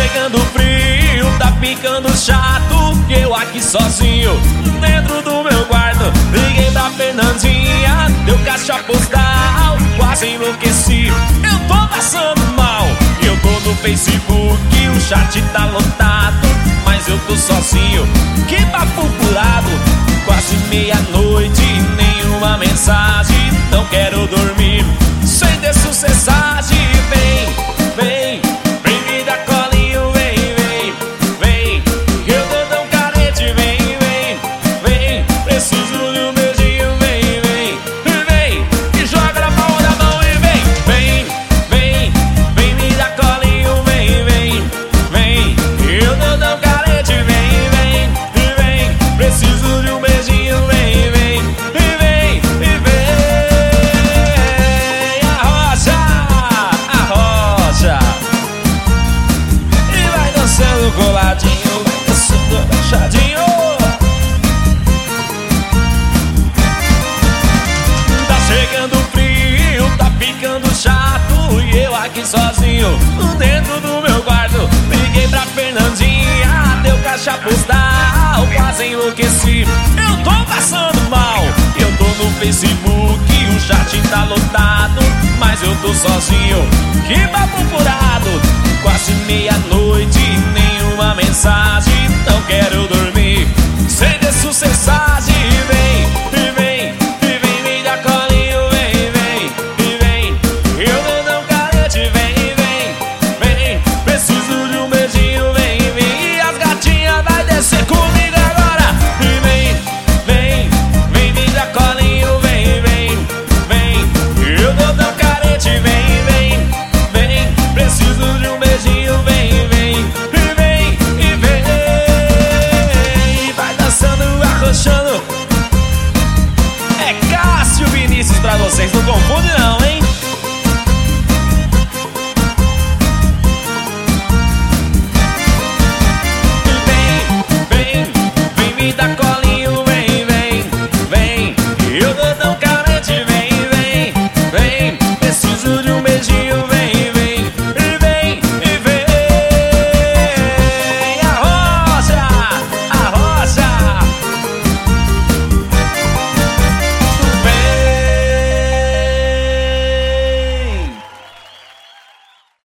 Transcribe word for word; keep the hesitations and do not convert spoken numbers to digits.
chegando frio, tá ficando chato, eu aqui sozinho dentro do meu quarto. Liguei pra Fernandinha, deu caixa postal, quase enlouqueci, eu tô passando mal. Eu tô no Facebook, o chat tá lotado, mas eu tô sozinho, que papo furado. Quase meia-noite, nenhuma mensagem, não quero dormir sem ter sucessagem. Vem, vem, vem me dar colinho, vem, vem, vem, que eu tô tão carente, vem, vem, vem, preciso de um beijinho, vem, vem, vem, e joga na palma da mão e vem, vem, vem, vem me dar colinho, vem, vem, vem, que eu tô tão carente, vem, vem, vem, preciso de um beijinho, vem, vem, e vem, e vem. Arrocha, arrocha, e vai dançando coladinho, vai dançando agachadinho. Tá chegando frio, tá ficando chato, e eu aqui sozinho dentro do meu quarto. Liguei pra Fernandinha, deu caixa postal, quase enlouqueci, eu tô passando mal. Eu tô no Facebook, o chat tá lotado, mas eu tô sozinho, que papo furado. Quase meia-noite,